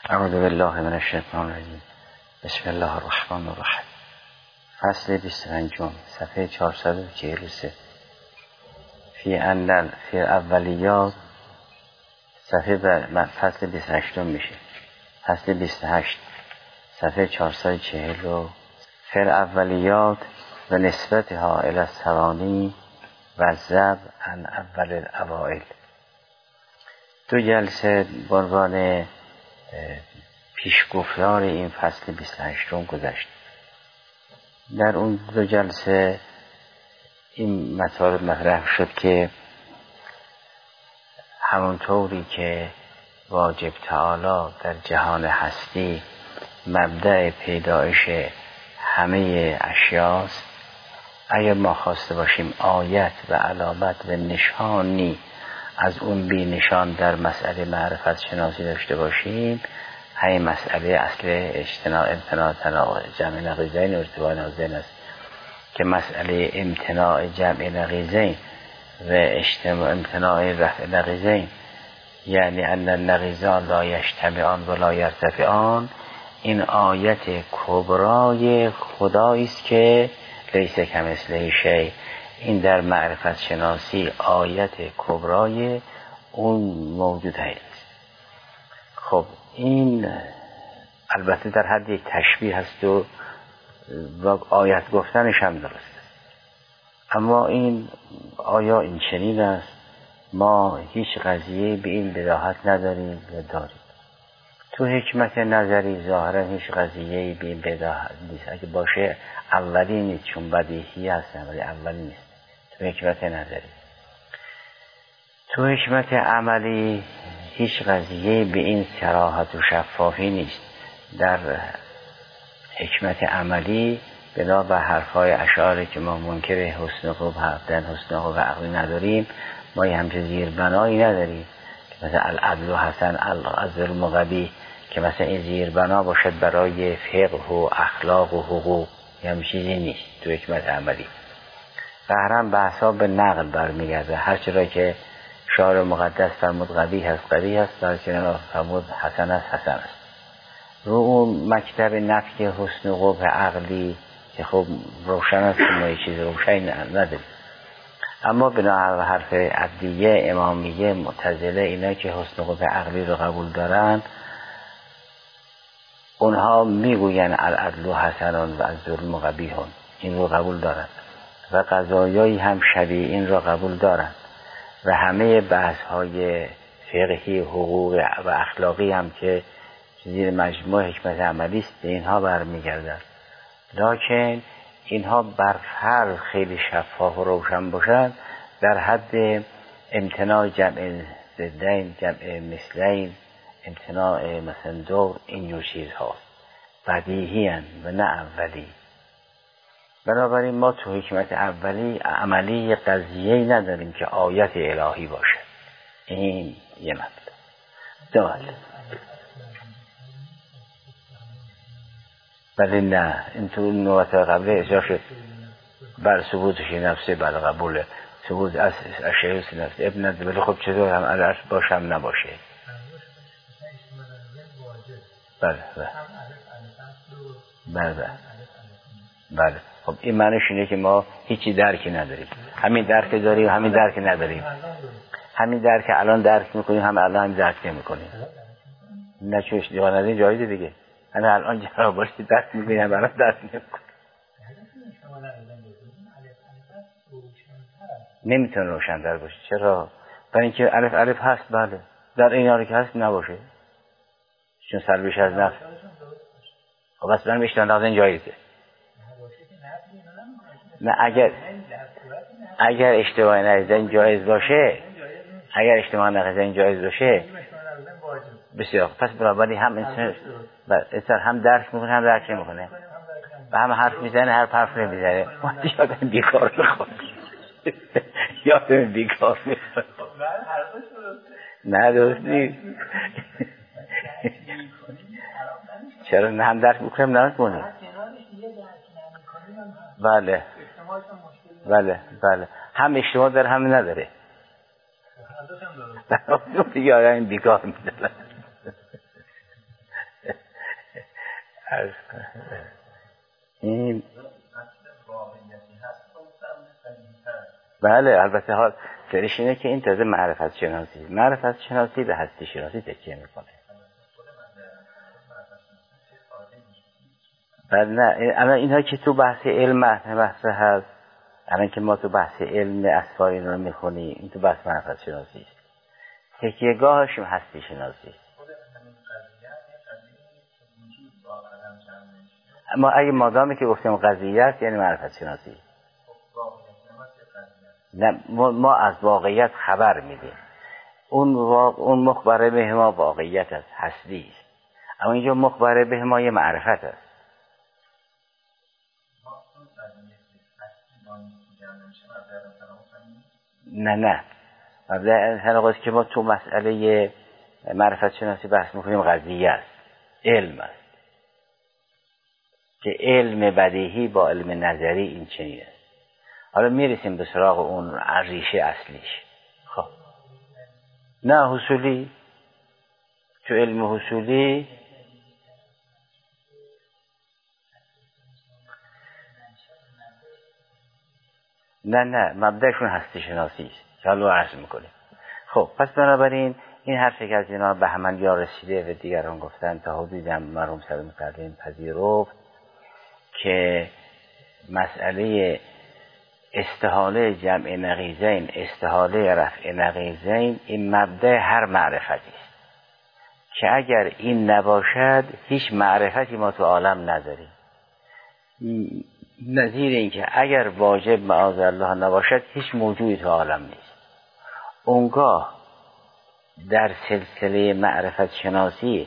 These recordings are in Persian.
اعوذ بالله من الشیطان الرجیم. بسم الله الرحمن الرحیم. فصل 25 صفحه 443. فی اولیات صفحه فصل 28 میشه. فصل 28 صفحه 440. فی اولیات و نسبتها الی الثوانی و ضرب عن اول الاوائل. دو جلسه به عنوان پیشگفتار این فصل 28 گذشت. در اون دو جلسه این مطالب مطرح شد که همونطوری که واجب تعالی در جهان هستی مبدأ پیدایش همه اشیاست، اگر ما خواسته باشیم آیت و علامت و نشانی از اون بی نشان در مسئله معرفت شناسی داشته باشیم، همین مسئله اصل امتناع جمع نقیضین و ارتباط ناظرین است که مسئله امتناع جمع نقیضین و امتناع رفع نقیضین، یعنی ان النقیضان لا یجتمعان و لا یرتفعان، این آیت کبرای خدایی است که لیس کمثله شیء. این در معرفت شناسی آیت کبرای اون موجود هست. خب این البته در حد یک تشبیه هست و آیت گفتنش هم درست است، اما این آیا این چنین است؟ ما هیچ قضیه به این بداهت نداریم و داریم. تو حکمت نظری ظاهرا هیچ قضیه به این بداهت نیست. اگه باشه اولی نیست، چون بدیهی هست، ولی اولی نیست تو حکمت نظری. تو حکمت عملی هیچ قضیه به این صراحت و شفافی نیست. در حکمت عملی بنا به حرفای اشعاری که ما منکر حسن خوب هفتن حسن خوب عقلی نداریم، ما یه همچه زیربنایی نداریم که مثلا العدل حسن العزل مقبی، که مثلا این زیربنا باشد برای فقه و اخلاق و حقوق، یه همچه چیزی نیست تو حکمت عملی. قهرم بحثا به نقل برمیگرده. هر چرا که شعر مقدس فرمود قبیح هست قبیح هست، هر چرا فرمود حسن است حسن است. رو اون مکتب نفی حسن و قبح عقلی که خب روشن است، ما یه چیز روشنی نداریم. اما بنا حرف عبدیه، امامیه، معتزله، اینا که حسن و قبح عقلی رو قبول دارن، اونها میگوین العدل حسنان و الظلم قبیحون، این رو قبول دارن و قضایایی هم شبیه این را قبول دارند و همه بحث های فقهی، حقوق و اخلاقی هم که زیر مجموع حکمت عملی است به اینها برمیگردند. لکن اینها بر فرض خیلی شفاف و روشن باشند در حد امتناع جمع ضدین، جمع مثلین، امتناع مثلا دور، اینجور چیزها بدیهی هستند و نه اولی. بنابراین ما تو حکمت عملی یه قضیه‌ای نداریم که آیت الهی باشه. این یه مطلب. دوال ولی نه، این تو نوبت قبله اشاره شد بر ثبوتش نفسه، بر قبول ثبوت از اشیاء نفسه ابن نداره. ولی خب چطور هم الف باشه هم نباشه؟ بله بله بله. خب این معنیش اینه که ما هیچی درکی نداریم. همین درک داریم، همین درک نداریم. همین درک الان درک میکنیم، هم الان هم درک نمیکنیم. نه چوش دیوان از این جایده دیگه. همین الان جرا باشی درک میکنیم، هم الان درک نمیکنیم. نمیتونه روشن‌تر باشه. چرا؟ برای اینکه الف هست، بله. در این حالی که هست نباشه. چون سلبش از نفس. خب بس برم اشتباه نازن جایده. نه اگر اشتباه نظرین جایز باشه، اگر اشتباه نظرین جایز باشه بسیار. پس برابری هم انسان هم درک میکنه هم درک نمیکنه و هم حرف میزنه حرف نمیزنه. یادم بیکار میخواد یادم بیکار میخواد. نه درست نیست. چرا نه هم درک میکنیم نه کنیم؟ بله بله بله. هم اشتباه داره هم نداره. دیگه آدم بیکار میدارن. این بله البته حال فرش اینه که این تازه معرفت شناسی به هستی شناسی تکیه میکنه. بله نه اما اینها که تو بحث علم بحث هست، الان که ما تو بحث علم اسفار این رو میخونیم، این تو بحث معرفت شناسی است. تکیهگاهشون هستی شناسی. اما اگه مادامی که گفتیم قضیه است یعنی معرفت شناسی. نه ما از واقعیت خبر میدیم. اون مخبره به ما واقعیت است، هستی است. اما اینجا مخبره به ما یه معرفت است. نه مبدأ تناقض که ما تو مسئله معرفت شناسی بحث میکنیم قضیه است، علم است که علم بدیهی با علم نظری این چنین است. حالا میرسیم به سراغ اون ریشه اصلیش. خب نه حصولی، تو علم حصولی نه مبدأشون هستی شناسی است که حالا عرض میکنیم. خب پس بنابراین این حرفی که از اینا به همانجا رسیده و دیگران گفتن تا حدودی هم مرحوم سلام کردیم پذیرفت که مسئله استحاله جمع نقیضین، استحاله رفع نقیضین، این مبدأ هر معرفتی است که اگر این نباشد هیچ معرفتی ما تو عالم نداریم. نظیر این که اگر واجب معاذالله نباشد هیچ موجودی تو عالم نیست. اونگاه در سلسله معرفت شناسی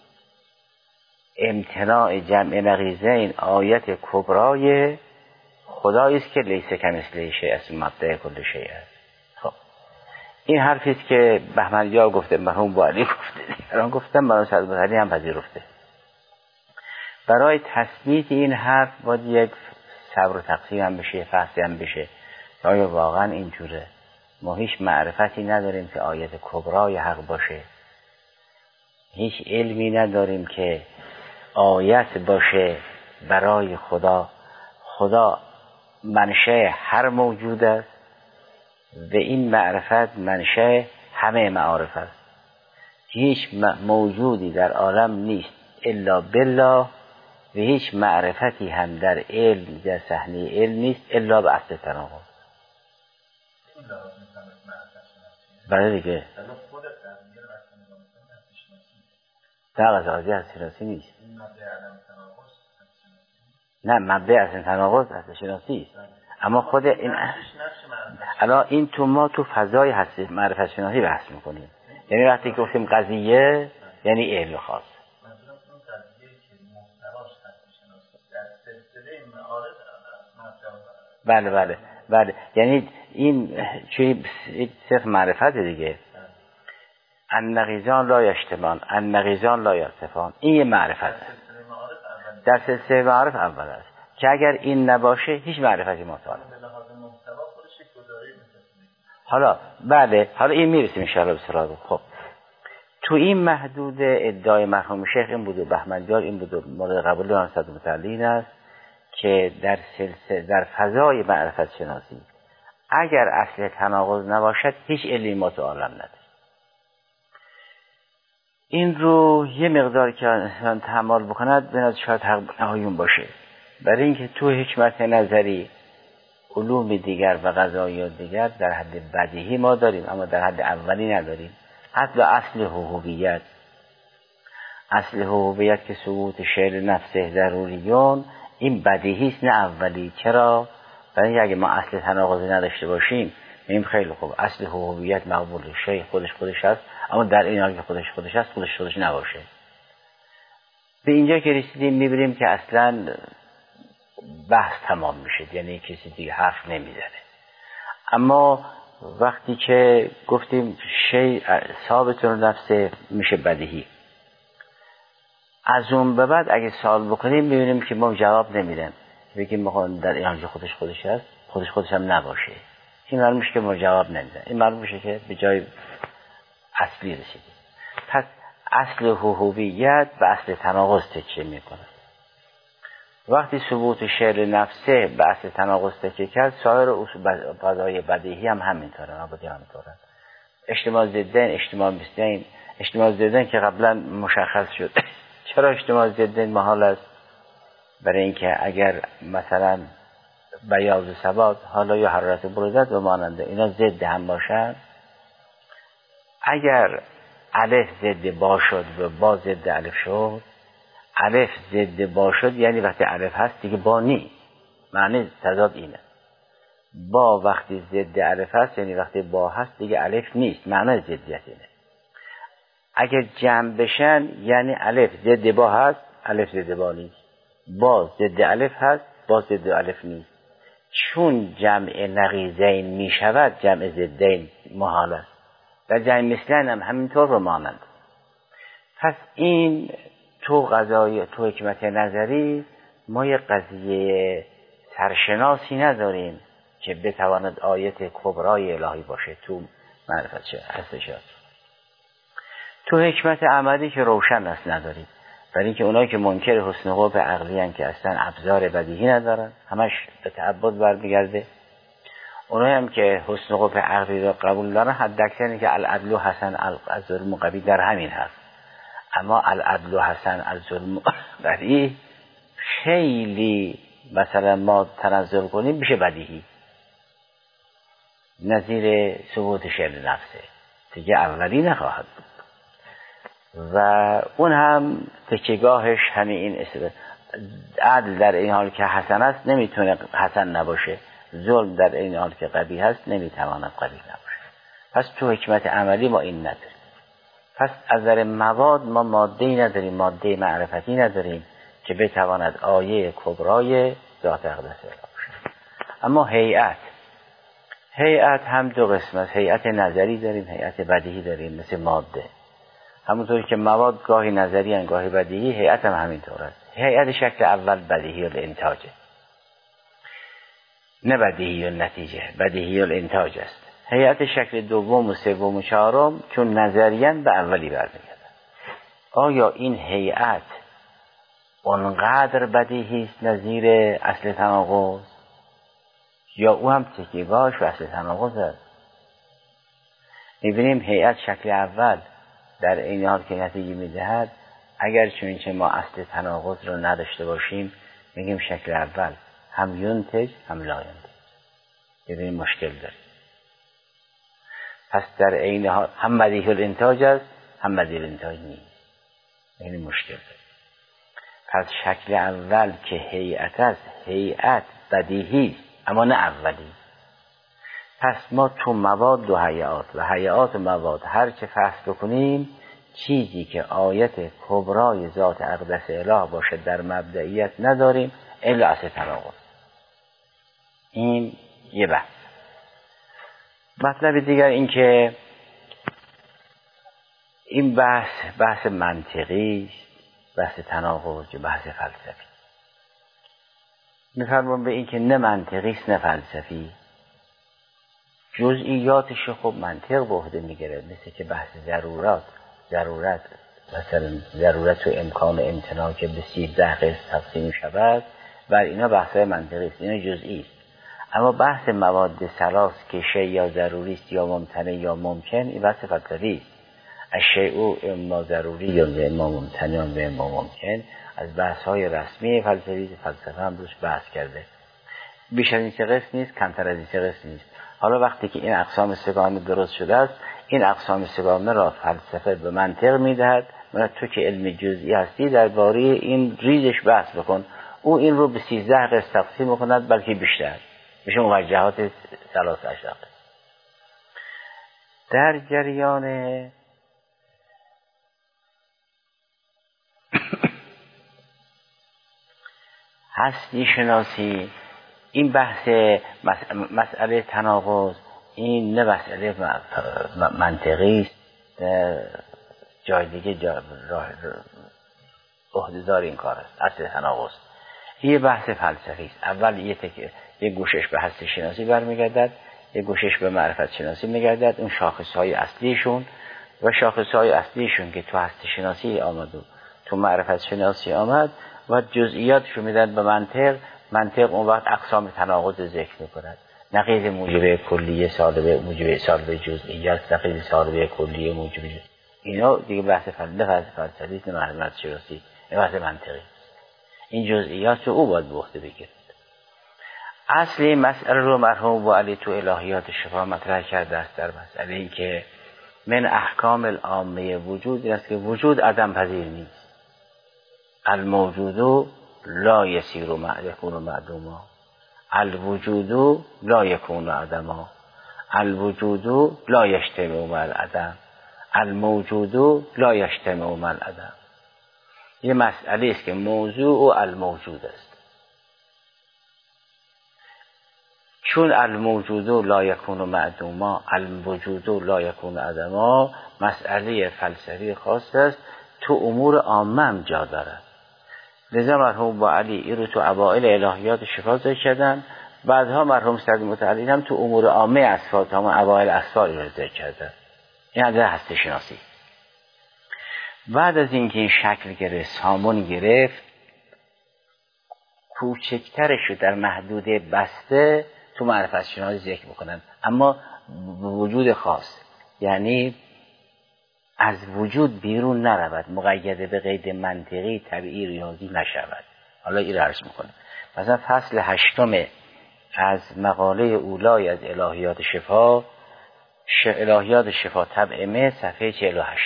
امتناع جمع نقیضین آیت کبرای خدایی است که لیس کمثله شیء است، مبدأ کل شیء است. خب این حرفی است که بهمنیا گفته، مرحوم بوعلی گفته، دیگران گفتن، مرحوم صدرعلی هم پذیرفته. برای تثبیت این حرف باید یک صبر و تقسیم هم بشه، فحصی هم بشه آیا واقعا اینجوره. ما هیچ معرفتی نداریم که آیت کبرای حق باشه، هیچ علمی نداریم که آیت باشه برای خدا منشأ هر موجود است و این معرفت منشأ همه معارف است. هیچ موجودی در عالم نیست الا بالله و هیچ معرفتی هم در علم، در صحنه علم نیست الا به اصل تناقض. بله دیگه در قضیه هستی شناسی نیست. نه مبدأ اصل تناقض هستی شناسی است. اما خود این الان این تو ما تو فضای هستی معرفت شناسی بحث میکنیم. یعنی وقتی که گفتیم قضیه یعنی علم خاص. بله یعنی این چی صرف معرفت دیگه. النقیضان لا یجتمعان، النقیضان لا یرتفعان، این یه معرفت است. در سلسله معارف اول است که اگر این نباشه هیچ معرفتی مطالب. حالا بله، حالا این میرسیم ان شاء الله به سراغ. خب تو این محدود ادعای مرحوم شیخ این بود و بهمنجار این بود و مورد قبول آن صد متعلین است که در سلسله در فضای معرفت شناسی اگر اصل تناقض نباشد هیچ علمی ما تو عالم نداره. این رو یه مقدار که انسان تحمل بکند بنابراین شاید حق نهایون باشه، برای اینکه تو حکمت نظری علوم دیگر و قضایات دیگر در حد بدیهی ما داریم اما در حد اولی نداریم. حتی اصل حقوقیت که ثبوت شعر نفسه ضروریون، این بدیهی است نه اولی. چرا؟ برای اینکه اگه ما اصل تناقضی نداشته باشیم میگیم خیلی خوب اصل حقوقیت مقبول شیء خودش هست، اما در این حال که خودش هست خودش نباشه. به اینجا که رسیدیم میبینیم که اصلا بحث تمام میشه، یعنی کسی دیگه حرف نمیزنه. اما وقتی که گفتیم شیء ثابت نفسه میشه بدیهی، از اون به بعد اگه سوال بکنیم میبینیم که ما جواب نمیدن، بگیم ما در این حال که خودش هست خودش هم نباشه. این معلوم میشه که ما جواب نمیدن، این معلوم میشه که به جای اصلی رسیدیم. پس اصل حقوقیت و اصل تناقض تکیه میکنه. وقتی ثبوت شعر نفسه بحث تناقض تکیه کرد، سایر قضای بدیهی هم همینطوره، نبودی همینطوره. اجتماع ضدین، اجتماع مثلین، اجتماع ضدین که قبلا مشخص شد. چرا اجتماع ضدین محال است؟ برای اینکه اگر مثلا بیاض و سواد، حالا یا حرارت برودت و ماننده اینا ضد هم باشن، اگر الف ضد با شد و با ضد الف شد، الف ضد با شد یعنی وقتی الف هست دیگه با نی، معنی تضاد اینه. با وقتی ضد الف هست یعنی وقتی با هست دیگه الف نیست، معنی ضدیت اینه. اگر جمع بشن یعنی الف ضد با هست، الف ضد با نیست، با ضد الف هست، با ضد الف نیست. چون جمع نقیضین می شود، جمع ضدین محال است. در جمع مثلین هم همینطور رو مانند. پس این تو حکمت نظری ما یه قضیه سرشناسی نداریم که بتواند آیت کبرای الهی باشه تو معرفت هستش. تو حکمت عملی که روشن است نداریم، برای اینکه اونایی که منکر حسن قبح عقلی هستند که اصلا ابزار بدیهی ندارن، همش به تعبد برمیگرده. اونایی هم که حسن قبح عقلی را قبول دارن، حداکثر اینه که العدل حسن از ظلم قبیح در همین هست. اما العدل حسن از ظلم قبیح خیلی مثلا ما تنزل کنیم بشه بدیهی، نظیر ثبوت شعر نفسه دیگه اولی نخواهد بود. و اون هم تکیهگاهش همین این اسم عدل در این حال که حسن است نمیتونه حسن نباشه، ظلم در این حال که قبیح است نمیتواند قبیح نباشه. پس تو حکمت عملی ما این نداریم. پس از نظر مواد ما ماده‌ای نداریم، ماده معرفتی نداریم که بتواند آیه کبرای ذات اقدس باشه. اما هیئت هم دو قسم است، هیئت نظری داریم، هیئت بدیهی داریم. مثل ماده همونطوری که مواد گاهی نظری ان گاهی بدیهی، هیئت هم همینطور است. هیئت شکل اول بدیهی الانتاجه، نه بدیهی النتیجه، بدیهی الانتاج است. هیئت شکل دوم و سوم و چهارم چون نظریاً به اولی برمیگردن. آیا این هیئت اونقدر بدیهی است نظیر اصل تناقض، یا او هم تکیه‌گاهش به اصل تناقض است؟ می‌بینیم هیئت شکل اول در این حال که نتیجه می‌دهد، اگر چون چه ما اصل تناقض رو نداشته باشیم، میگیم شکل اول هم ینتج هم لا ینتج، ببینیم مشکل داریم. پس در این حال هم بدیهی الانتاج است هم بدیهی الانتاج نیست، یعنی مشکل داریم. پس شکل اول که هیئت است، هیئت بدیهی اما نه اولی. پس ما تو مواد و هیئات و هیئات و مواد هر چه فحص بکنیم، چیزی که آیت کبرای ذات اقدس اله باشه در مبدئیت نداریم الا اصل تناقض. این یه بحث. مطلب دیگر این که این بحث منطقی است، بحث تناقض، بحث فلسفی. می‌فرمون به این که نه منطقی است نه فلسفی، جزئیاتش خب منطق به عهده میگیره، مثل که بحث ضرورت مثلا ضرورت و امکان و امتناع که به 13 قسم تقسیم شود، بر اینا بحث‌های منطقی است، اینا جزئی است. اما بحث مواد ثلاث که شیء یا ضروری است یا ممتنع یا ممکن، این بحث فلسفی است. الشیء اما ضروری یا اما ممتنع یا اما ممکن، از بحث‌های رسمی فلسفه هم روش بحث کرده. بیش از این سه قسم نیست، کمتر از این سه قسم نیست. حالا وقتی که این اقسام سگانه درست شده است، این اقسام سگانه را فلسفه به منطق میدهد. من تو که علم جزئی هستی درباره این ریزش بحث بکن، او این رو به 13 قسم تقسیم می‌کند، بلکه بیشتر میشه موجهات ثلاث اشراق. در جریان هستی شناسی این بحث مسئله تناقض، این نه مسئله منطقی است، جای دیگه عهده‌دار این کار است. اصل تناقض این بحث فلسفی است. اول یه گوشش به هستی شناسی برمیگردد، یه گوشش به معرفت شناسی میگردد، اون شاخصهای اصلیشون و شاخصهای اصلیشون که تو هستی شناسی آمد و تو معرفت شناسی آمد، و جزئیاتشو میدن به منطق اون وقت اقسام تناقض ذکر میکند. نقیض موجب کلیه سالبه موجب سالبه جزئیات، نقیض سالبه کلیه موجب جزئیات. اینا دیگه بحث فلسفی است، نه معرفت شناسی، بحث منطقی. این جزئیات رو او باید به عهده بگیره. اصلی مسئله رو مرحوم با علی تو الهیات شفا مطرح کرده است در مسئله این که من احکام العامه وجود این است که وجود عدم پذیر نیست. الموجود لا یسیر یکون معدوما، الوجود لا یکون عدما، الوجود لا یجتمع مع العدم، الموجود لا یجتمع مع العدم. یه مسئله است که موضوع و الموجود است. چون الموجود لا یکون معدوما، الوجود لا یکون عدما، مسئله فلسفی خاص است، تو امور عامه هم جا دارد. لذا مرحوم با علی این رو تو اوائل الهیات شفا ذکر کردن، بعدها مرحوم سعد متعلی هم تو امور عامه اصفات هم اوائل اصفار رو ذکر کردن. این از هسته شناسی. بعد از اینکه این شکل گرفت، سامون گرفت، کوچکترش رو در محدود بسته تو معرفت شناسی ذکر بکنن، اما وجود خاص، یعنی از وجود بیرون نرود، مقید به قید منطقی طبیعی ریاضی نشود. حالا این رو عرض میکنم. مثلا فصل 8 از مقاله اولای از الهیات شفا، الهیات شفا طبع م صفحه 48.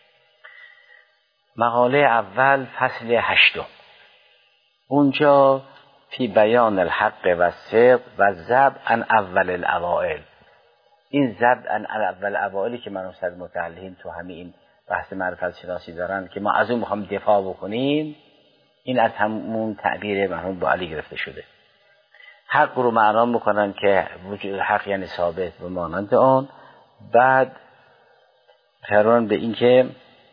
مقاله اول فصل 8، اونجا فی بیان الحق و صدق و ضبط عن اول الاوائل. این ضبط عن اول الاوائلی که من استاد متعلقین تو همین بحث معرفت شناسی دارن که ما از اون میخوام دفاع بکنیم، این از همون تعبیر مرحوم با علی گرفته شده. حق رو معنا میکنن که وجود حق یعنی ثابت و مانند آن. بعد فرمان به این که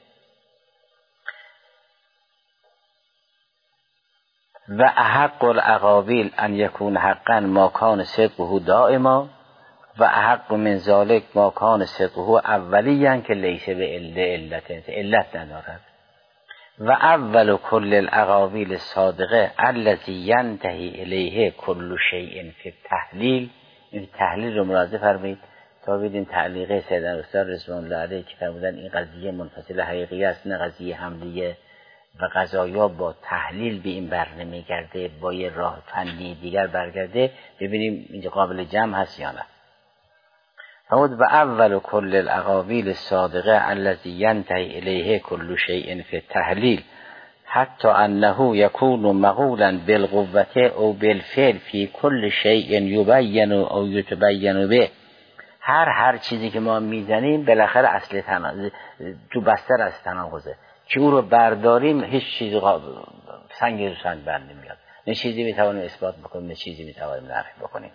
و احق الاقاویل ان یکون حقا ما کان صدقه دائما و احق من ذلک ما کان صدقه اولیاً که لیس به علت ندارد. و اول کل الاقاویل صادقه الذی ینتهی الیه کل شیء فی التحلیل. این تحلیل رو ملاحظه فرمایید تا ببینید تعلیق سید استاد رضوان الله علیه که فرمودن این قضیه منفصل حقیقی است، نه قضیه حملیه و قضایا با تحلیل به این بر نمیگرده، با یه راه فنی دیگر برگرده. ببینیم اینجا قابل جمع هست یا نه. فرمود و اول کل الاقاویل الصادقه الذی ینتهی الیه کل شیء فی التحلیل حتی انه یکون مقولا بالقوه او بالفعل فی کل شیء یبین او یتبین به. هر چیزی که ما میزنیم بالاخره اصل تو بستر از تناقضه که او رو برداریم، هیچ چیزی سنگ رو سنگ بر نمیاد. نه چیزی میتوانیم اثبات بکنیم، نه چیزی میتوانیم نفی بکنیم.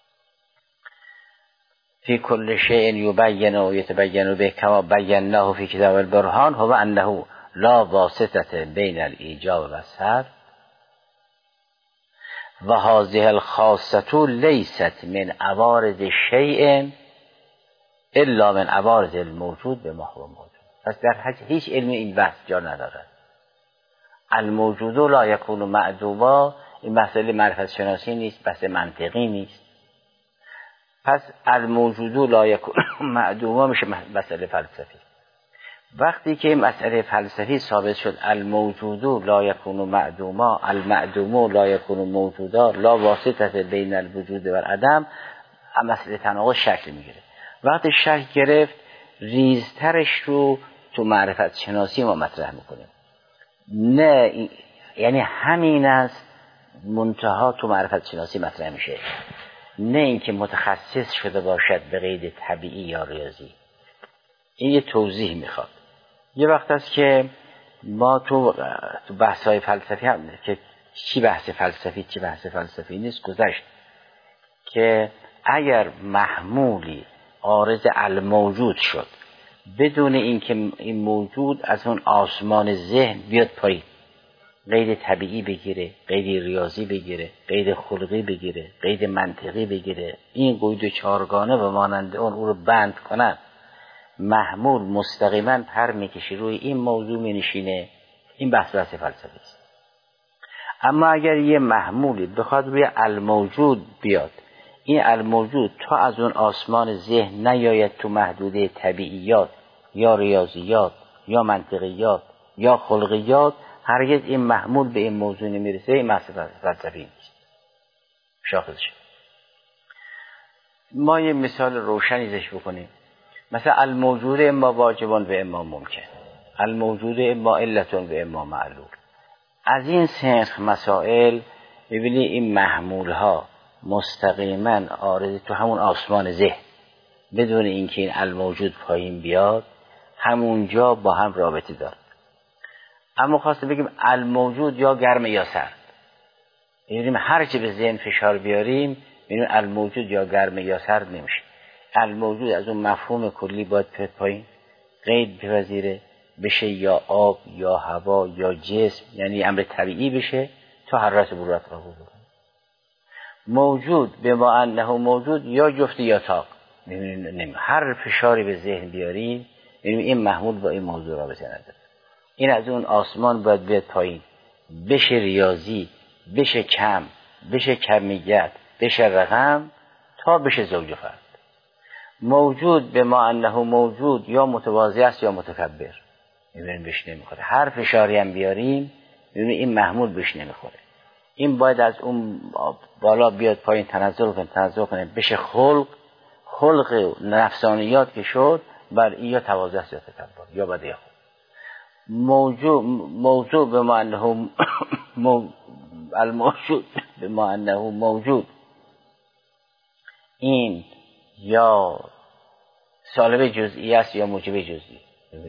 فی کل شیء یبین و یتبین به کما بیناه فی کتاب البرهان هو انه لا واسطه بین الایجاب و السلب و هذه الخاصه لیست من عوارض شیء الا من عوارض الموجود به محو موجود. پس در هیچ علم این بحث جا ندارد. الموجود لا یکون معدوما، این مسئله معرفت شناسی نیست، بحث منطقی نیست. پس الموجود لا یکون معدوما میشه مسئله فلسفی. وقتی که این مسئله فلسفی ثابت شد الموجود لا یکون معدوما، المعدوم لا یکون موجودا، لا واسطه بین الوجود و العدم، مسئله تناقض شکل میگیره. وقتی شکل گرفت ریزترش رو تو معرفت شناسی ما مطرح میکنیم. نه یعنی همین است منتها تو معرفت شناسی مطرح میشه، نه اینکه متخصص شده باشد به قید طبیعی یا ریاضی. این یه توضیح میخواد. یه وقت است که ما تو بحث‌های فلسفی هم که چی بحث فلسفی چی بحث فلسفی نیست گذشت که اگر محمولی عارض الموجود شد بدون اینکه این موجود از اون آسمان ذهن بیاد پایین، قید طبیعی بگیره، قید ریاضی بگیره، قید خلقی بگیره، قید منطقی بگیره، این قید چهارگانه و مانند اون او رو بند کنن، محمول مستقیما پر میکشه روی این موضوع مینشینه. این بحث فلسفی است. اما اگر یه محمولی بخواد روی الموجود بیاد، این الموجود تا از اون آسمان ذهن نیاید تو محدوده طبیعیات یا ریاضیات یا منطقیات یا خلقیات، هرگز این محمول به این موضوع نمیرسه. این مسئله فلسفی نیست، شاخصشه. ما یه مثال روشنی ازش بکنیم. مثلا الموجود اما واجبان و اما ممکن، الموجود اما علتون و اما معلول. از این سنخ مسائل ببینید این محمول ها مستقیما عارض تو همون آسمان ذهن، بدون اینکه این الموجود پایین بیاد همونجا با هم رابطه داره. اما خواسته بگیم الموجود یا گرم یا سرد، ببینیم هر چی به ذهن فشار بیاریم ببینیم الموجود یا گرم یا سرد نمیشه. الموجود از اون مفهوم کلی باید پایین قید بپذیره، بشه یا آب یا هوا یا جسم، یعنی امر طبیعی بشه تا حرارت برورت قبول بکنه. موجود به ما انه موجود یا جفت یا تاق، ببینیم هر فشاری به ذهن بیاریم ببینیم این محمول با این موضوع رابطه نداره. این از اون آسمان باید بیاد پایین، بشه ریاضی، بشه کم، بشه کمیت، بشه رقم، تا بشه زوج و فرد. موجود به ما انه موجود یا متواضع است یا متکبر، میبینیم بهش نمیخوره. هر فشاری هم بیاریم میبینیم این محمول بهش نمیخوره. این باید از اون بالا بیاد پایین تنزل کنه بشه خلق نفسانیات که شد بر این یا تواضع است یا تکبر یا بده خود. موضوع به ما انه الموجود به ما انه موجود، این یا سالب جزئی است یا موجب جزئی،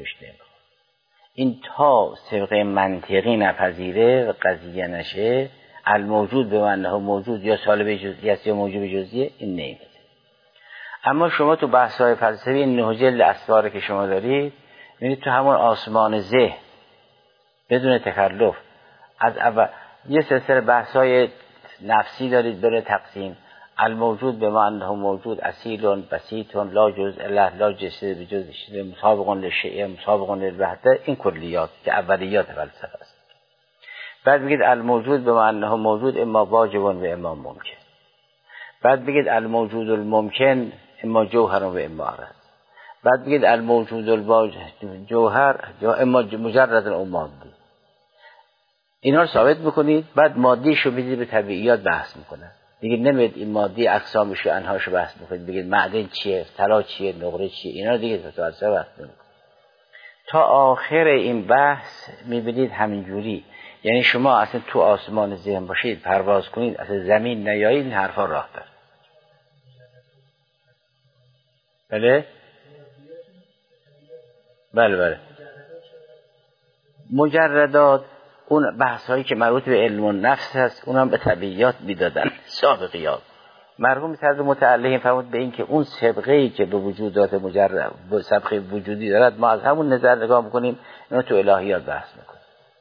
این تا سبقه منطقی نپذیره و قضیه نشه الموجود به انه موجود یا سالب جزئی است یا موجب جزئی، این نمیشه. اما شما تو بحث‌های فلسفی نهجل اسرار که شما دارید می‌بینید تو همون آسمان ذهن بدون تکلف از اول یه سلسله بحث‌های نفسی دارید برای تقسیم. الموجود به ما انه موجود اصیل بسیط لا جزء له لا جسد بجزء مسابق للشیء مسابق للوحده، این کلیات که اولیات فلسفه است. بعد بگید الموجود به ما انه موجود اما واجب و اما ممکن. بعد بگید الموجود الممکن اما جوهر و اما عرض. بعد بگید الموجود الجوهر یا اما مجرد و مادی. اینا رو ثابت بکنید، بعد مادیشو بدید به طبیعیات بحث میکنه. دیگه نمید این مادی اقسامش و انهاشو بحث بکنید، بگید معدن چیه، طلا چیه، نقره چیه، اینا دیگه تو فلسفه بحث نمی‌کنید. تا آخر این بحث میبینید همینجوری، یعنی شما اصلا تو آسمان ذهن باشید پرواز کنید اصلا زمین نیایید این حرفا راه داره. بله مجردات اون بحثایی که مربوط به علم النفس هست اونم به طبیعیات میدادن سابقیات. مرحوم صدر متعلق فرمود به این که اون سابقه‌ای که به وجودات مجرد به سابقه وجودی دارد ما از همون نظر نگاه میکنیم، اینا تو الهیات بحث میکنیم.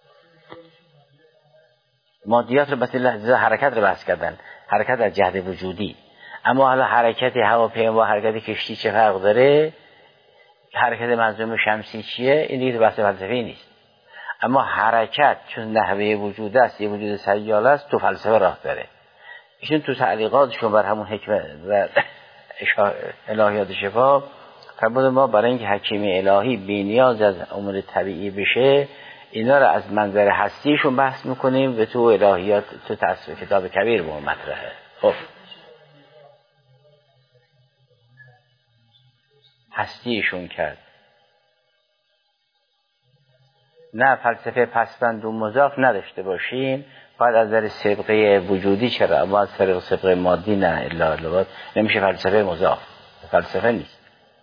مادیات رو مثل لحظه حرکت رو بحث کردن، حرکت از جهت وجودی. اما حالا حرکت هواپیما و حرکت کشتی چه فرق داره؟ حرکت منظومه شمسی چیه؟ این دیگه بحث فلسفی نیست. اما حرکت چون نحوه وجود است، یه وجود سیال است، تو فلسفه راه داره. ایشون تو تعلیقاتشون بر همون حکمت و الهیات شفا فرمود ما برای اینکه حکیم الهی بی نیاز از امور طبیعی بشه اینا رو از منظر هستیشون بحث میکنیم و تو الهیات تو تصویر کتاب کبیر به مطرحه. خب هستیشون کرد. نه فلسفه پسبند و مضاف نداشته باشیم، باید از نظر سابقه وجودی، چرا اما از طریق سابقه مادی نه الا نمیشه فلسفه مضاف، فلسفه نیست.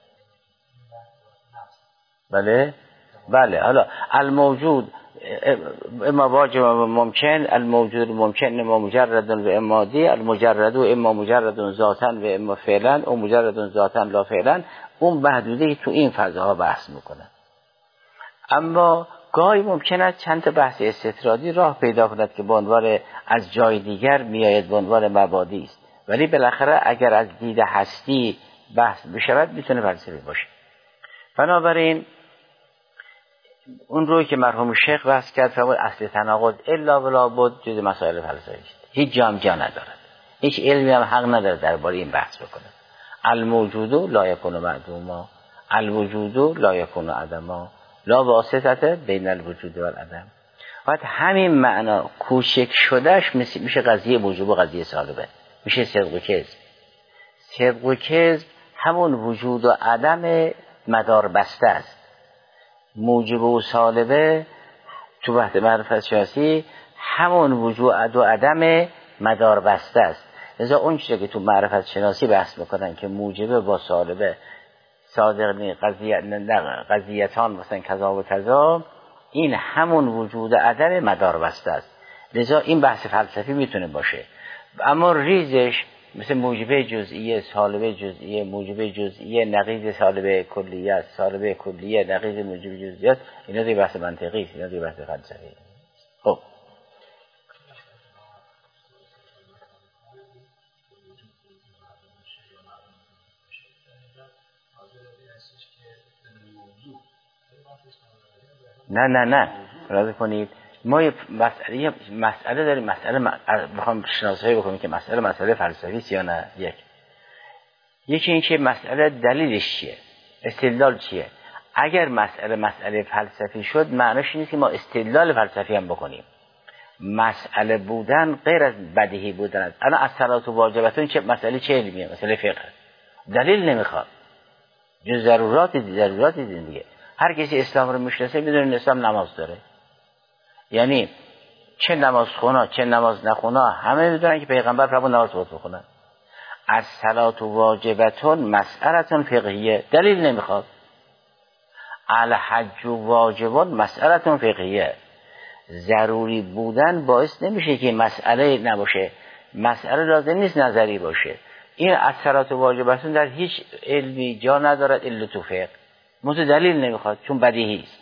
بله حالا الموجود اما واجب و ممکن، الموجود ممکن اما مجرد و اما دی، المجرد اما مجرد ذاتا و اما فعلا و مجرد ذاتا لا فعلا. اون محدوده تو این فضاها بحث میکنه. اما گاهی ممکن است چند تا بحث استطرادی راه پیدا کند که به عنوان از جای دیگر میآید به عنوان مبادی است، ولی بالاخره اگر از دید هستی بحث بشود میتونه فلسفی باشه. بنابراین اون رو که مرحوم شیخ بحث کرد فرمود اصل تناقض الا ولا بد جز مسائل فلسفی است، هیچ جا هم جا ندارد، هیچ علمی هم حق نداره درباره این بحث بکنه. الموجود لا یکون معدوما، الوجود لا یکون عدما، لا واسطه بین الوجود و العدم. بعد همین معنا کوچک شدهش میشه قضیه وجوب و قضیه سالبه، میشه صدق و کذب. صدق و کذب همون وجود و عدم مدار بسته است. موجب و سالبه تو بحث معرفت شناسی همون وجود و عدم مدار بسته است. لذا اون چیزی که تو معرفت شناسی بحث میکنن که موجبه با سالبه صادق نی قضیتان مثلا کذا و کذا، این همون وجود عدم مدار بسته است. لذا این بحث فلسفی میتونه باشه، اما ریزش مثل موجبه جزئیه، سالبه جزئیه، موجبه جزئیه، نقیض سالبه کلیه، سالبه کلیه، نقیض موجبه جزئیات، اینا دیگه بحث منطقی است، اینا دیگه بحث فلسفی. خب نه راضی کنید، ما یه مسئله داریم، مسئله بخوام شناسایی بکنیم که مسئله فلسفی است یا نه. یکی این که مسئله دلیلش چیه، استدلال چیه. اگر مسئله فلسفی شد معنیش نیست که ما استدلال فلسفی هم بکنیم. مسئله بودن غیر از بدیهی بودن است. الان الصلاة واجبتون چه مسئله چه علمیه؟ مسئله فقه، دلیل نمیخواد، جز ضرورات دیگه. هر کسی اسلام رو میشناسه میدونه اسلام نماز داره، یعنی چه نماز خونا چه نماز نخونا همه میدونن که پیغمبر فرمود نماز باید بخونن. الصلاة واجبتون مسئلتون فقهیه، دلیل نمیخواد. الحج واجبون مسئلتون فقهیه، ضروری بودن باعث نمیشه که مسئله نباشه، مسئله لازم نیست نظری باشه. این الصلاة واجبتون در هیچ علمی جا ندارد الا تو فقه، دلیل نمیخواد چون بدیهی است.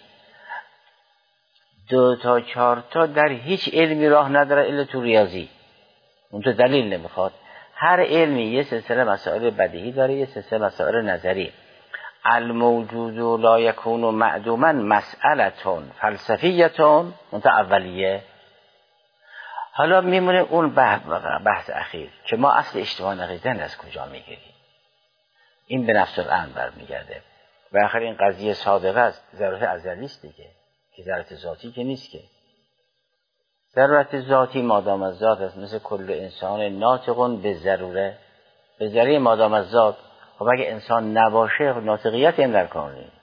2 تا 4 تا در هیچ علمی راه نداره الا تو ریاضی، اون تو دلیل نمیخواد. هر علمی یه سلسله مسائل بدیهی داره، یه سلسله مسائل نظری. الموجود لا یکون معدوما مسئلتون فلسفیتون منتها اولیه. حالا میمونه اون بحث اخیر که ما اصل اجتماع نقیدن از کجا میگیریم. این به نفس الامر برمیگرده و آخر این قضیه صادقه است، ضرورت ازلی است دیگه، که ضرورت ذاتی که نیست. که ضرورت ذاتی مادام از ذات است، مثل کل انسان ناطقون به ضروره، به ذریعه مادام از ذات. خب اگه انسان نباشه ناطقیت این در کار نیست.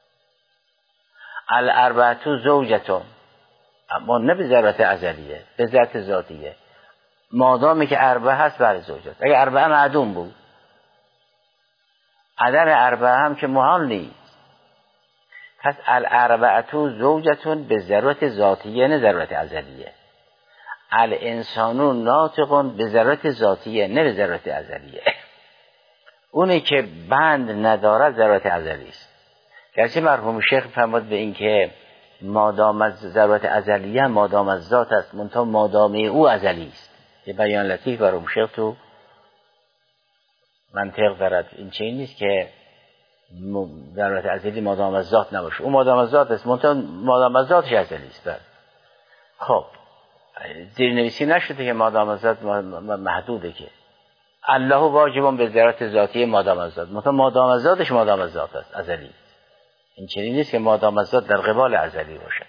الاربعه زوجتون، اما نه به ضرورت ازلیه، به ذات ذاتیه. مادامی که اربعه هست برای زوجات. اگه اربعه معدوم بود، عدم اربعه هم که محال نیست. پس الاربعه زوجتون به ضرورت ذاتیه نه ضرورت ازلیه. الانسانون ناطقون به ضرورت ذاتیه نه به ضرورت ازلیه. اونی که بند نداره ضرورت ازلی است. گرچه مرحوم شیخ فرمود به این که مادام از ضرورت ازلیه مادام از ذات است، منتها مادامه او ازلی است. یه بیان لطیف مرحوم شیخ تو منطق دارد. این چه نیست که ضرورت ازلی مادام از ذات نباشه، اون مادام از ذات است، منتها مادام از ذاتش ازلی است. خب زیرنویسی نشده که مادام از ذات محدوده، که الله واجبون به ضرورت ذاتی مادام از ذات، منتها مادام از ذاتش مادام از ذات است، ازلی. این چنین نیست که مادام از ذات در قبال ازلی باشه.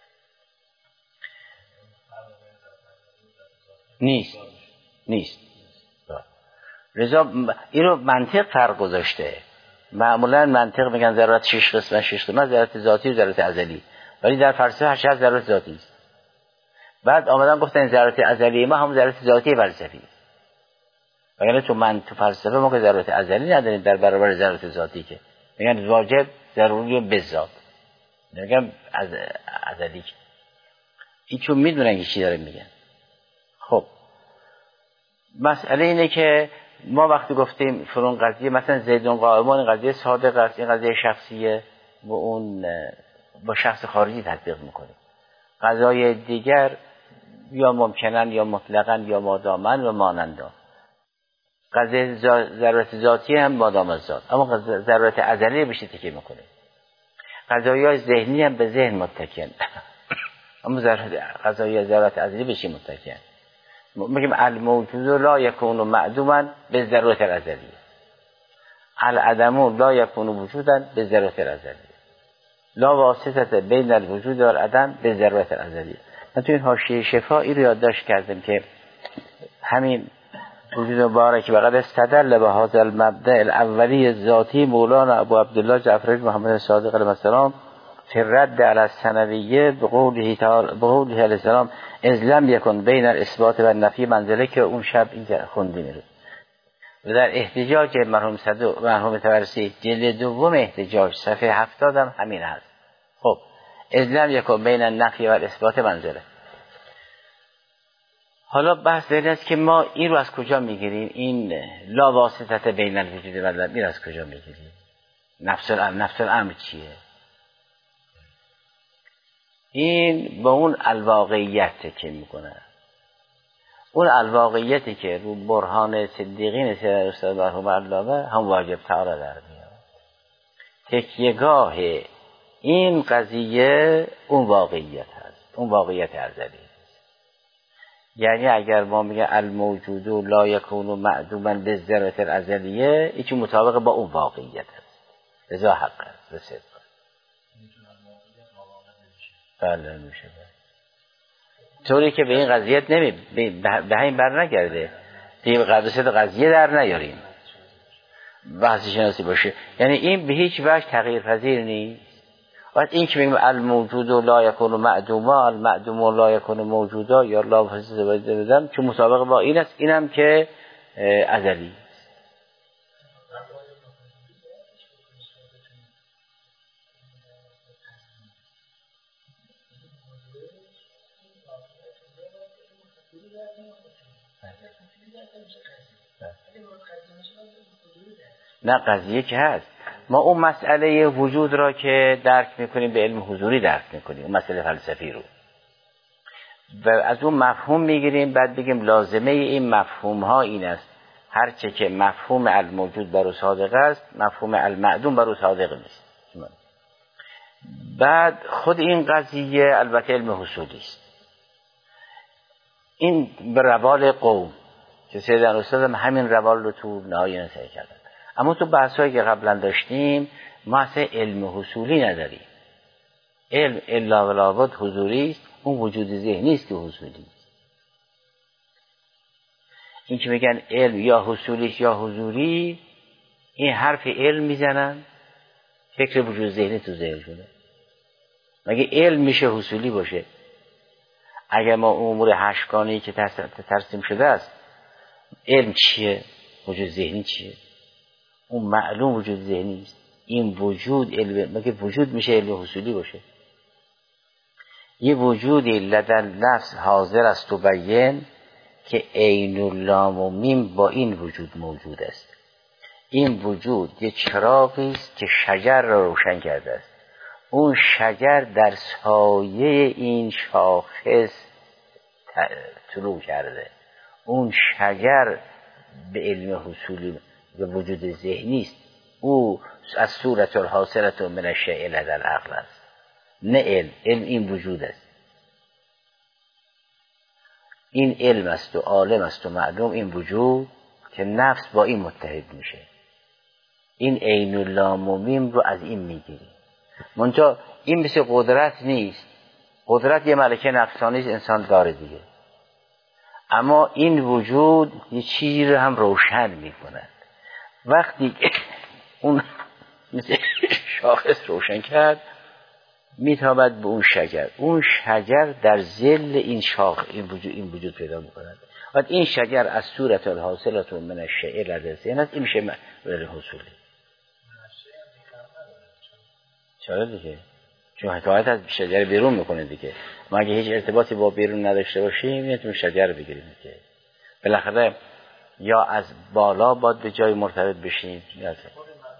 نیست. لذا اینو منطق فرق گذاشته. معمولا منطق میگن ضرورت 6 قسمت، ضرورت ذاتی و ضرورت ازلی، ولی در فلسفه هر ضرورت ذاتی است. بعد آمدن گفتن ضرورت ازلی ما هم ضرورت ذاتی فلسفی است. وگرنه تو فلسفه ما که ضرورت ازلی نداریم در برابر ضرورت ذاتی، که میگن واجب ضروری به ذات، میگن ازلی. این چون میدونن که چی داره میگن. خب مسئله اینه که ما وقتی گفتیم فرون قضیه مثلا زیدون قائمون، این قضیه صادق است، این قضیه شخصیه و اون با شخص خارجی تطبیق میکنیم. قضای دیگر یا ممکنن یا مطلقاً یا مادامن و مانندا. قضیه ضرورت ذاتی هم مادام از ذات، اما ضرورت ازلی بشه تکیه میکنه. قضایای ذهنی هم به ذهن متکیان، اما قضایای ضرورت ازلی به چی متکیان؟ میگیم الموجود لا یکون معدوما به ضرورت الازلی، العدم لا یکون وجودا به ضرورت الازلی، لا واسطه بین الوجود و العدم به ضرورت الازلی. من تو این حاشیه شفا این رو یادداشت کردم که همین وجود مبارک وقد استدل به هذا المبدأ الاولی ذاتی مولانا ابو عبدالله جعفر بن محمد صادق علیه السلام فی الرد علی الثنویه به قوله علیه السلام اذ لم یکن بین الاثبات و النفی منزله، که اون شب این خوندیم رو. و در احتجاج مرحوم طبرسی جلد دوم احتجاج صفحه 70 هم همین هست. خب اذ لم یکن بین النفی و الاثبات منزله. حالا بحث در این است که ما این رو از کجا میگیریم؟ این لا واسطه بین الوجود و العدم این از کجا میگیریم؟ نفس الامر چیه؟ این با اون الواقعیت تکیه میکنه. اون الواقعیتی که رو برهان صدیقین سید استاد مرحوم علامه هم واجب تعالی در میاد. تکیهگاه این قضیه اون واقعیت هست، اون واقعیت ازلی. یعنی اگر ما میگه الموجود لا یکون معدوما به ضرورت الازلیه، این مطابق با اون واقعیت هست، رضا حق هست، به صدق. بله میشه. طوری که به این قضیت به این بر نگرده، به قضیه در نیاریم بحث شناسی باشه. یعنی این به هیچ وجه تغییر پذیر نیست. وقت این که میگیم الموجود لا یکون معدوما، المعدوم لا یکون موجودا، یا لا واسطه بدم که مطابق با این است، اینم که ازلی. نه قضیه که هست، ما اون مسئله وجود را که درک میکنیم به علم حضوری درک میکنیم، اون مسئله فلسفی رو و از اون مفهوم میگیریم، بعد بگیم لازمه این مفهوم ها این است، هرچه که مفهوم الموجود بر او صادق است مفهوم المعدوم بر او صادق نیست. بعد خود این قضیه البته علم حصولی است، این به روال قوم که سید استاد هم همین روال رو تو نهایی نسعی کردن. اما تو بحثایی که قبلا داشتیم ما اصلا علم حصولی نداریم. علم الا ولابد حضوری است، اون وجود ذهنی است که حصولی است. این که میگن علم یا حصولی یا حضوری، این حرف علم میزنن، فکر وجود ذهنی تو ذهن شده. مگه علم میشه حصولی باشه؟ اگر ما امور هشتگانه‌ای که ترسیم شده است، علم چیه؟ وجود ذهنی چیه؟ اون معلوم وجود ذهنی است. این وجود علم، مگه وجود میشه علم حصولی باشه؟ یه وجودی لدن نفس حاضر است و بیان که عین و لام و میم با این وجود موجود است. این وجود یه چراغی است که شجر را روشن کرده است. اون شجر در سایه این شاخص طلوع کرده. اون شجر به علم حصولی به وجود ذهنی است. او از صورت الحاصلت من الشیء لدى العقل است، نه علم. علم این وجود است، این علم است و عالم است و معلوم این وجود که نفس با این متحد میشه. این عین و لام و میم رو از این میگیری. منتها این مثل قدرت نیست. قدرت یه ملکه نفسانی انسان داره دیگه، اما این وجود یه چیزی رو هم روشن میکند. وقتی اون مثل شاخص روشن کرد میتابد به اون شجر. اون شجر در ظل این این وجود پیدا میکند. و این شجر از صورت الحاصلت من الشیء لدى الذهن است. این میشه علم حصولی. چرا دیگه؟ چون حکایت از شجر بیرون میکنه دیگه. ما اگه هیچ ارتباطی با بیرون نداشته باشیم میتونیم شجر بگیریم دیگه. بالاخره یا از بالا باید به جای مرتبط بشیم یا از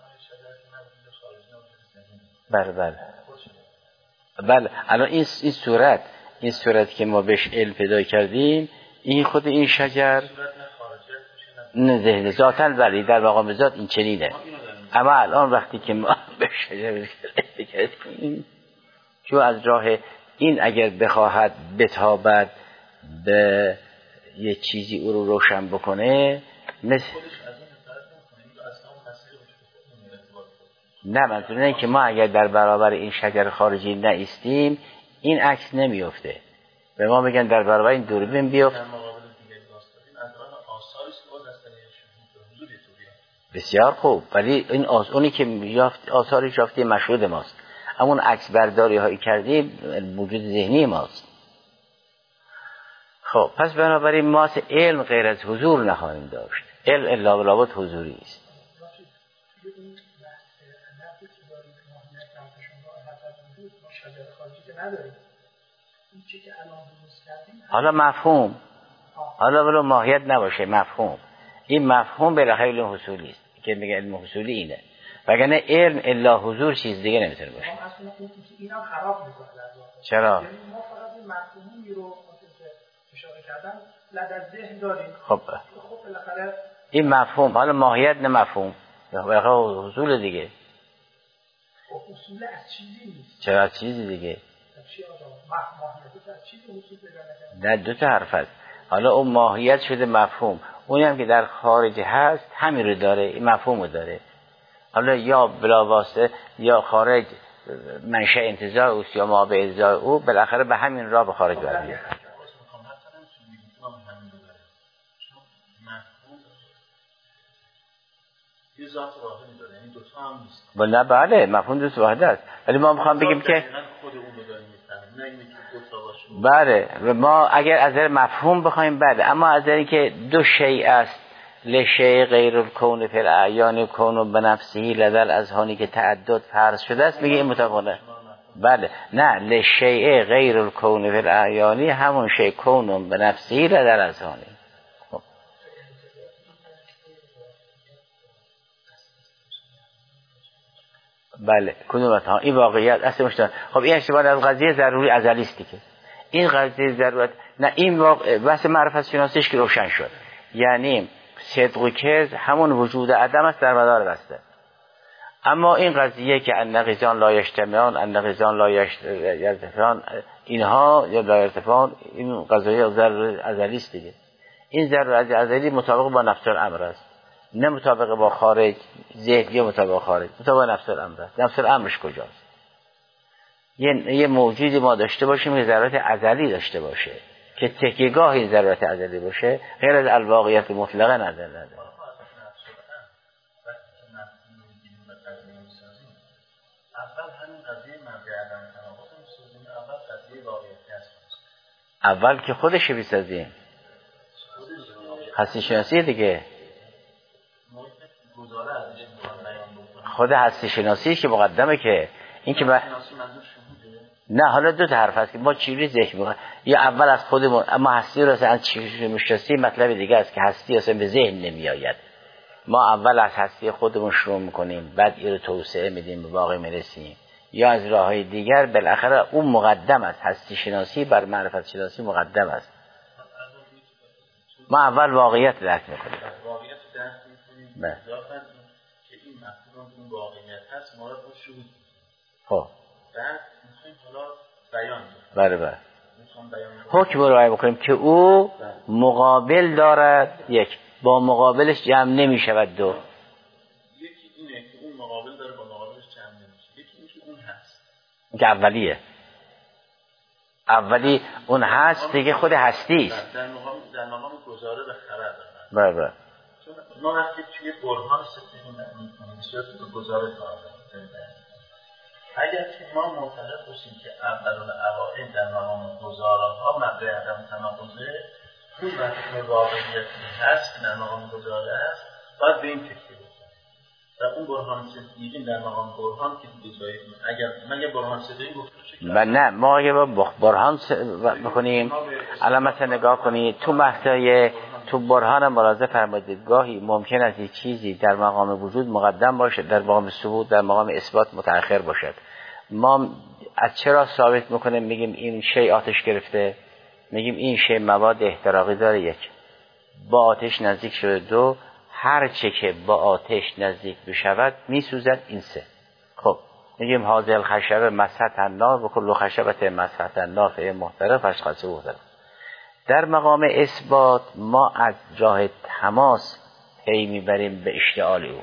بله الان این صورت که ما بهش علم پیدا کردیم، این خود این شجر نه ذهن ذاتاً ولی در مقام ذات این چنینه. اما الان وقتی که ما به شجر این جو از راه این اگر بخواهد بتابد به یه چیزی او رو روشن بکنه مثل نه منظور اینه که ما اگر در برابر این شجر خارجی نایستیم این عکس نمیفته. به ما میگن در برابر این دوربین بیفت. بسیار خوب، ولی این اونی که یافت آثارش یافته مشهود ماست، همون عکس برداری هایی کردیم وجود ذهنی ماست. خب پس بنابراین ما علم غیر از حضور نخواهیم داشت. علم الا بلابد حضوری است. حالا مفهوم، حالا ولو ماهیت نباشه مفهوم، این مفهوم بالاخره علم حصولی است که میگه علم حصولی اینه، وگرنه علم الا حضور چیز دیگه نمیتونه باشه. اینا خراب میکنه. چرا؟ ما فقط این مفهومی رو اشاره کردن لدر ذهن داریم. خب بالاخره این مفهوم حالا ماهیت نه مفهوم، بالاخره حصول دیگه. حصول از چیزی نیست. چرا از چیزی دیگه؟ نه دو تا حرف هست. حالا اون ماهیت شده مفهوم، اونی هم که در خارج هست همین رو داره، این مفهوم رو داره. حالا یا بلا واسطه یا خارج منشأ انتزاع اوست یا ما به ازای او، بالاخره به همین راه به خارج برمیاد. یه ذات واحدی داره، یعنی دو تا هم نیست. نه بله مفهوم دو تا واحد است، ولی ما میخوام بگیم که خود اون رو داریم میفهمیم، نه اینکه دو تا باشه. بله، و ما اگر از نظر مفهوم بخوایم بله، اما از نظر که دو شیء است، لشیء غیر الکون فی الاعیان کون بنفسه لدل اذهانی که تعدد فرض شده است، میگه این متفاوته. بله نه، لشیء غیر الکون فی الاعیان همون شیء کون بنفسه لدل اذهانی. بله کدوم ها این واقعیت اصل مشترک. خب این اشتباه از قضیه ضروری ازلی است که این قضیه ضرورت نه، این واقع بحث معرفت شناسیش که روشن شد، یعنی صدق و کذب همون وجود عدم است در مدار بسته. اما این قضیه که ان نقیضان لا یجتمعان ان نقیضان لا یرتفعان اینها یا لا یرتفعان، این قضیه ضرورت ازلی است دیگه. این ضرورت ازلی مطابق با نفس الامر است، نه مطابق با خارج ذهن یا مطابق خارج، مطابق نفس الامر است. نفس الامرش کجاست؟ یه موجودی ما داشته باشیم که ضرورت ازلی داشته باشه که تکیه‌گاه این ضرورت ازلی باشه، غیر از الواقعیت مطلقه نداره. اول که خودش بیسازیم هستی شناسی دیگه، خود هستی شناسی که مقدمه که این که نه حالا دو تا حرف هست که ما چیزی ذهن می‌کنیم، یا اول از خودمون، اما هستی رو اصلا چیزی مشخصی مطلب دیگه است که هستی اصلا به ذهن نمیآید. ما اول از هستی خودمون شروع می‌کنیم، بعد این رو توسعه میدیم، به واقع میرسیم، یا از راه‌های دیگر. بالاخره اون مقدم است، هستی شناسی بر معرفت شناسی مقدم است. ما اول واقعیت درک می‌کنیم. واقعیت درک می‌کنیم. که این مفهوم اون واقعیت هست، ما رو شهود. خب بعد می‌خوایم حالا بیان بله کنیم. بله. حکم رو رعایت بکنیم که او مقابل دارد، یک با مقابلش جمع نمی‌شود. دو یکی اینه که اون مقابل داره با مقابلش جمع نمیشه. یکی این که اون هست. این که اولیه. اولی اون هست دیگه، خود هستی است. در مقام گزاره به خبر دارن. بله. چون ما وقتی توی برهان ستیدیم می‌کنیم یا توی گزاره کار داریم. اگر که ما معتقد باشیم که اول‌الاوائل در مقام گزاره‌ها مبدأ عدم تناقضه، اون مفهوم واقعیتی هست که در مقام گزاره است، باید به این تکیه بکنیم. و اون برهان ستیدیم در مقام برهان که دیگه جایی مگه برهان ستیدیم گفته چه؟ و نه ما اگه با برهان بکنیم، الان مثلا نگاه کنید تو مقطع تو برهان ملاحظه فرمایید گاهی ممکن است یک چیزی در مقام وجود مقدم باشد، در مقام ثبوت در مقام اثبات متأخر باشد. ما از چرا ثابت میکنیم میگیم این شی آتش گرفته، میگیم این شی مواد احتراقی داره، یک با آتش نزدیک شده، دو هر چه که با آتش نزدیک بشود میسوزد، این سه. خب میگیم حاضر خشب مسحت النار و کل خشبت مسحت النار فهی محترق فشخصه بودن. در مقام اثبات ما از راه تماس پی میبریم به اشتعال او،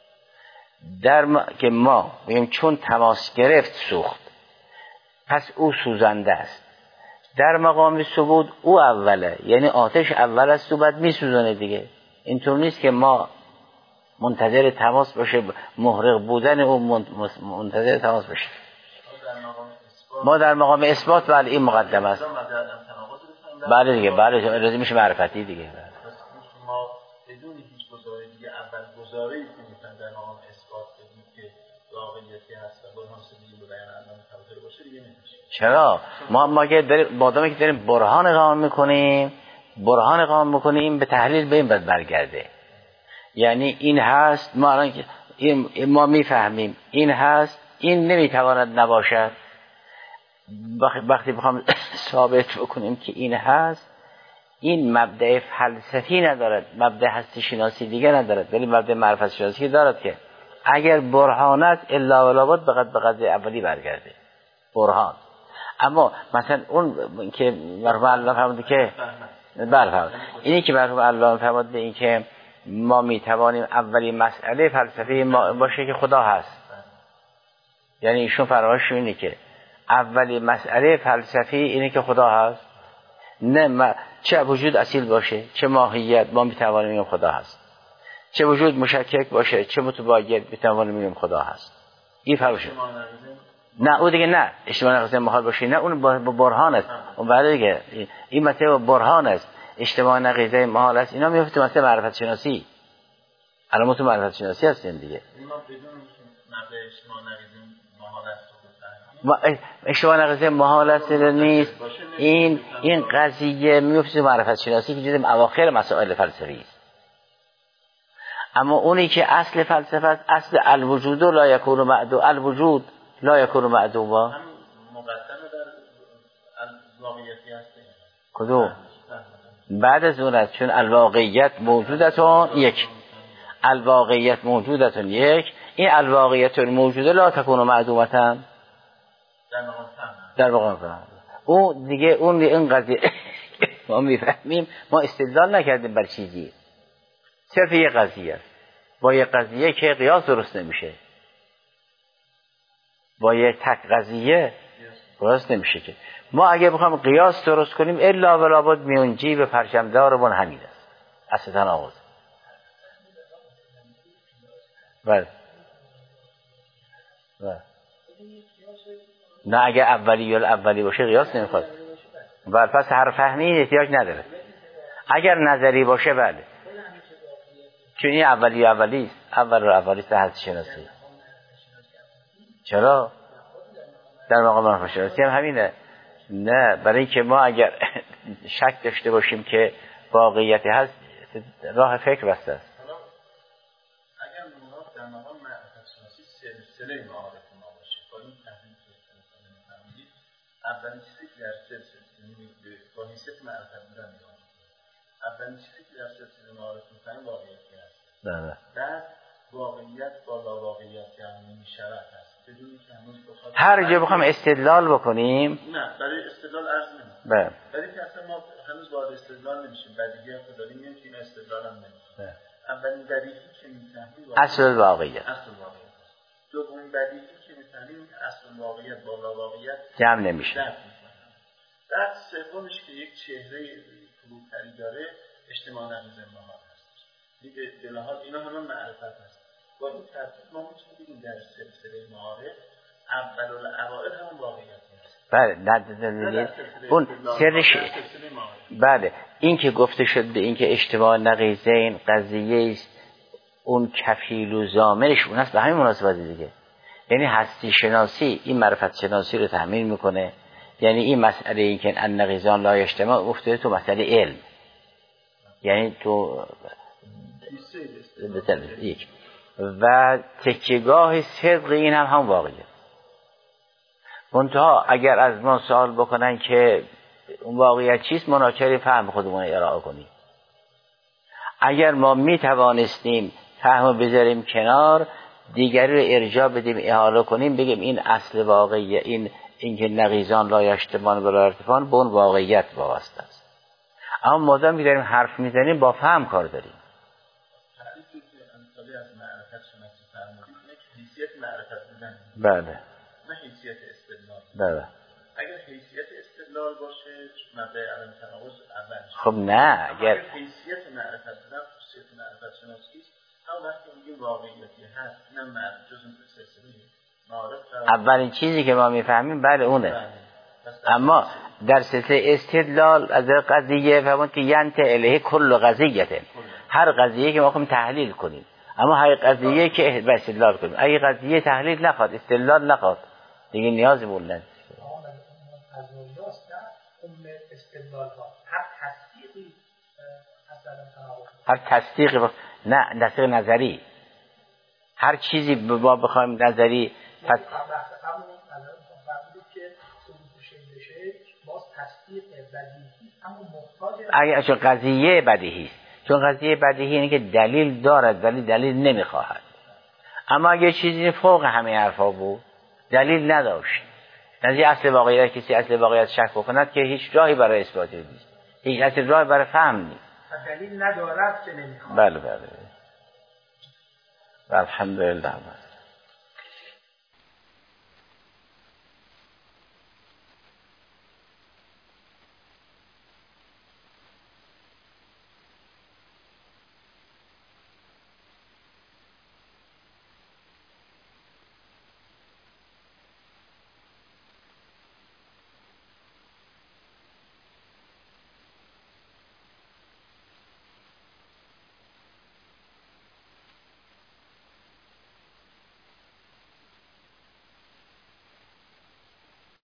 که ما میگیم چون تماس گرفت سوخت، پس او سوزنده است. در مقام ثبوت او اوله، یعنی آتش اول است و بعد میسوزونه دیگه. اینطور نیست که ما منتظر تماس باشه، محرق بودن او منتظر تماس باشه. ما در مقام اثبات بله این مقدم است. بله دیگه، بله رازی میشه معرفتی دیگه. ما بدون هیچ گزاره دیگه اول گزاره‌ای که میتونن در مقام اثبات بدیم که واقعیتی هست و برهان سدی رو بیان علم تواتر باشه دیگه نمیشه. چرا؟ ما که مادامی که داریم برهان اقامه میکنیم به تحلیل به این باید برگرده. یعنی این هست، ما الان ما میفهمیم این هست، این نمیتواند نباشد. وقتی بخوام ثابت بکنیم که این هست، این مبدأ فلسفی ندارد، مبدأ هستی شناسی دیگه ندارد، ولی مبدأ معرفت شناسی دارد که اگر برهانت الا ولا بد به قضیه اولی برگرده برهان. اما مثلا اون که مرحوم الله فرموده که بله، اینی که مرحوم الله فرموده این که ما میتوانیم اولی مسئله فلسفی ما باشه که خدا هست، یعنی ایشون فرمایش اینه که اولی مسئله فلسفی اینه که خدا هست. نه چه وجود اصیل باشه چه ماهیت ما میتوانیم بگیم خدا هست، چه وجود مشکک باشه چه متباید میتوانیم بگیم خدا هست. این فرقشه. نه او دیگه نه اجتماع نقیضه محال باشه، نه اون با برهان است. اون بعد دیگه این مسئله با برهان است، اجتماع نقیضه محال است. اینا میفته مسئله معرفت شناسی. الان تو معرفت شناسی هستین دیگه. ما بدون مبدا اجتماع نقیضه محال است اشتباه نقیضه محال است نیست. این قضیه میفته معرفت شناسی که دیدیم اواخر مسائل فلسفی است. اما اونی که اصل فلسفه است، اصل الوجود لا یکون معدوم، الوجود لا یکون معدوما، هم مقدمه در الواقعیتی هست. کدوم؟ بعد از اون است، چون الواقعیت موجودتون یک، الواقعیت موجودتون یک، این الواقعیت موجوده لا تکون معدومتا در مقام فهم. اون دیگه این قضیه ما میفهمیم، ما استدلال نکردیم بر چیزی، صرف یه قضیه است. با یه قضیه که قیاس درست نمیشه، با یه تک قضیه قیاس نمیشه. که ما اگه بخوام قیاس درست کنیم الا ولا بد میونجی به پرچمدارمون همین است، اصل تناقض. بله نه اگه اولی باشه قیاس نمیخواد. بله پس هر فهمی احتیاج نداره. اگر نظری باشه بله، چون این اولی است، اولی است هستی شناسی. چرا؟ در مقام معرفت شناسی هم همینه. نه برای اینکه ما اگر شک داشته باشیم که واقعیتی هست، راه فکر بسته است. اگر مراد در مقام معرفت شناسی سلسله معارف ما باشه، با این تحلیل می‌فهمید اولین چیزی که در سلسله با حیثیت معرفت بودن می‌خوام، اولین چیزی که در سلسله معارف می‌فهمیم واقعیتی هست. نه بعد واقعیت با لاواقعیت یعنی شرط هست. بدون که هنوز هر جا بخوام استدلال بکنیم، نه برای استدلال عرض نمی‌کنم. بله. برای که اصلا ما هنوز وارد استدلال نمیشیم، بدیهی هم داریم میگیم که این استدلال هم نمی‌کنه. اولین بدیهی که می‌فهمیم اصل واقعیت. دومین بدیهی که می‌فهمیم اصل واقعیت با لاواقعیت جمع نمیشه. بعد سومش که یک چهره فروتری داره اجتماع نقیضه محال هست. به لحاظ اینا همه معرفت هست. با این ترتیب ما میتونیم بگیم در سلسله معارف اول الاوائل هم واقعیت هست. بله نه اون سرش بله این که گفته شد به این که اجتماع نقیضه این قضیه است، اون کفیل و ضامنش اون است. به همین مناسبت دیگه، یعنی هستی شناسی این معرفت شناسی رو تحمیل میکنه. یعنی این مسئله این که النقیضان لا یجتمع افتاده تو مسئله علم، یعنی تو یک و تکیهگاه صدق این هم واقعیه. منتها اگر از ما سوال بکنن که اون واقعیت چیست، مناچاری فهم خودمون ارائه کنیم. اگر ما می توانستیم فهمو بذاریم کنار، دیگری رو ارجاع بدیم، احاله کنیم، بگیم این اصل واقعیه، اینکه نقیضان لا یشتبان ولا ارتفان به اون واقعیت وابسته است. اما مادام که داریم حرف میزنیم با فهم کار داریم. تعریفی که امثالی از معرفت شناسی فرمودید اینه که حیثیت معرفت بودن، بله، نه حیثیت استدلال. بله. اگر حیثیت استدلال باشه مبدأ عدم تناقض اول. خب نه، اگر حیثیت معرفت بودن خصوصیت معرفت شناسی است، اما وقتی میگیم واقعیتی هست اینم جزء سلسله معارف. اولین چیزی که ما میفهمیم بله اونه. اما در سلسله استدلال از قضیه فهمون که ینت الیه کل قضیه، هر قضیه که ما خواهیم تحلیل کنیم، اما هر قضیه که استدلال کنیم. اگه قضیه تحلیل نخواد، استدلال نخواد، دیگه نیازی بود نداره. هر تصدیقی نه تصدیق نظری، هر چیزی ما بخوایم نظری پس اگه چون قضیه بدیهی است، چون قضیه بدیهی اینه که دلیل دارد ولی دلیل نمیخواهد. اما اگه چیزی فوق همه حرفا بود، دلیل نداشت، نظیر اصل واقعیت، کسی اصل واقعیت شک بکند که هیچ راهی برای اثبات نیست، هیچ اصل راهی برای فهم نیست، دلیل ندارد که نمیخواهد. بله. الحمدلله.